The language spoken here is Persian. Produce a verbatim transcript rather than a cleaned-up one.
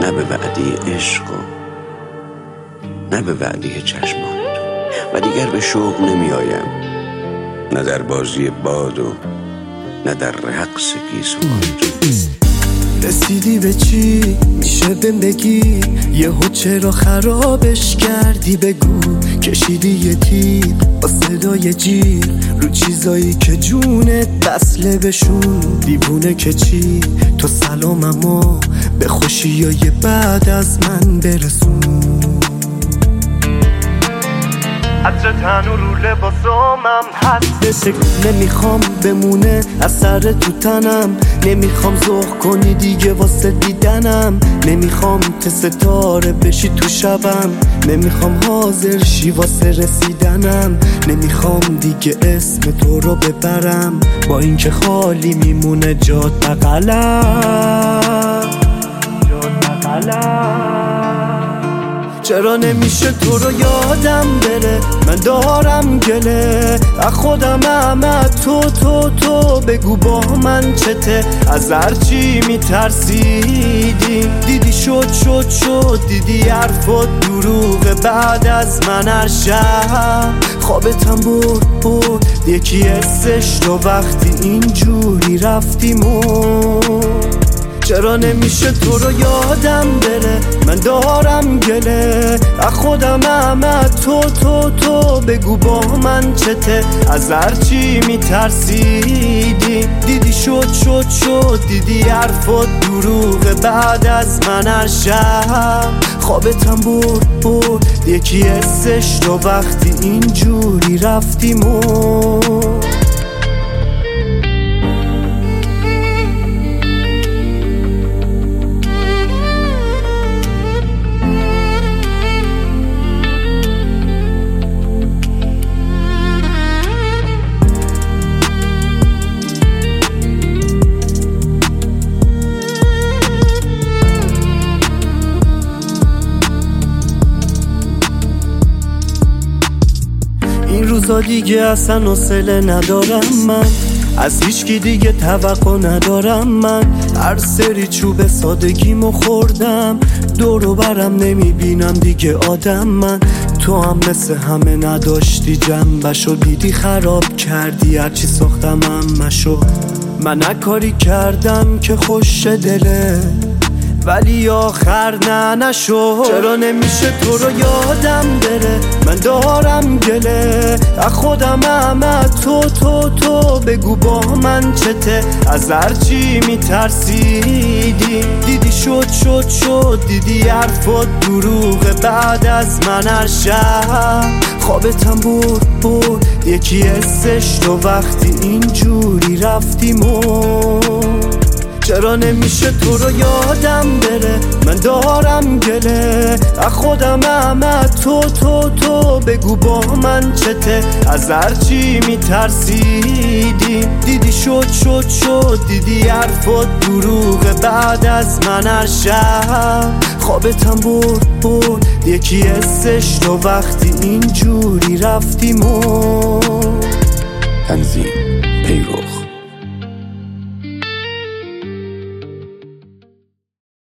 نه به وعده عشق و نه به وعده چشمات، و دیگر به شوق نمی آیم، نه در بازی باد و نه در رقص گیسوات. رسیدی به چی؟ میشه بهم بگی یهو چرا خرابش کردی؟ بگو کشیدی یه تیغ با صدای جیغ رو چیزایی که جونت بسله بشون. دیوونه که چی؟ تو سلاممو به خوشیای بعد از من برسون. عطر تن و رو لباسامم هست، نمیخوام بمونه اثر تو تنم، نمیخوام ذوق کنی دیگه واسه دیدنم، نمیخوام ته ستاره بشی تو شبم، نمیخوام حاضر شی واسه رسیدنم، نمیخوام دیگه اسم تو رو ببرم با اینکه خالی میمونه جات بغلم، جات بغلم. چرا نمیشه تو رو یادم بره؟ من دارم گله از خودم، همه تو تو تو بگو با من چته؟ از هرچی میترسیدی دیدی شد شد شد، دیدی حرفات دروغه بعد از من هر شب خوابتم برد برد یکی حسش تو وقتی اینجوری رفتیم و چرا نمیشه تو رو یادم بره؟ من دارم گله از خودم، همه تو تو تو بگو با من چته؟ از هرچی میترسیدی دیدی شد شد شد، دیدی حرفات دروغه بعد از من هر شب خوابتم برد برد یکی حسش تو وقتی اینجوری رفتیم و این روزا دیگه اصلا حوصله ندارم من، از هیچکی دیگه توقع ندارم من، هر سری چوب سادگیمو خوردم، دورو برم نمیبینم دیگه آدم من. تو هم مثل همه نداشتی جنبشو، دیدی خراب کردی هرچی ساختم همشو. من کاری کردم که خوش دله ولی آخر نه نشو. چرا نمیشه تو رو یادم بره؟ من دارم گله از خودم، همه تو تو تو بگو با من چته؟ از هرچی میترسیدی دیدی شد شد شد، دیدی حرفات دروغه بعد از من هر شب خوابتم برد برد یکی حسش تو وقتی اینجوری رفتیم و چرا نمیشه تو رو یادم بره؟ من دارم گله از خودم، همه تو تو تو بگو با من چته؟ از هرچی میترسیدی دیدی شد شد شد، دیدی حرفات دروغه بعد از من هر شب خوابتم برد برد یکی حسش تو وقتی اینجوری رفتیم و تنظیم پیروخ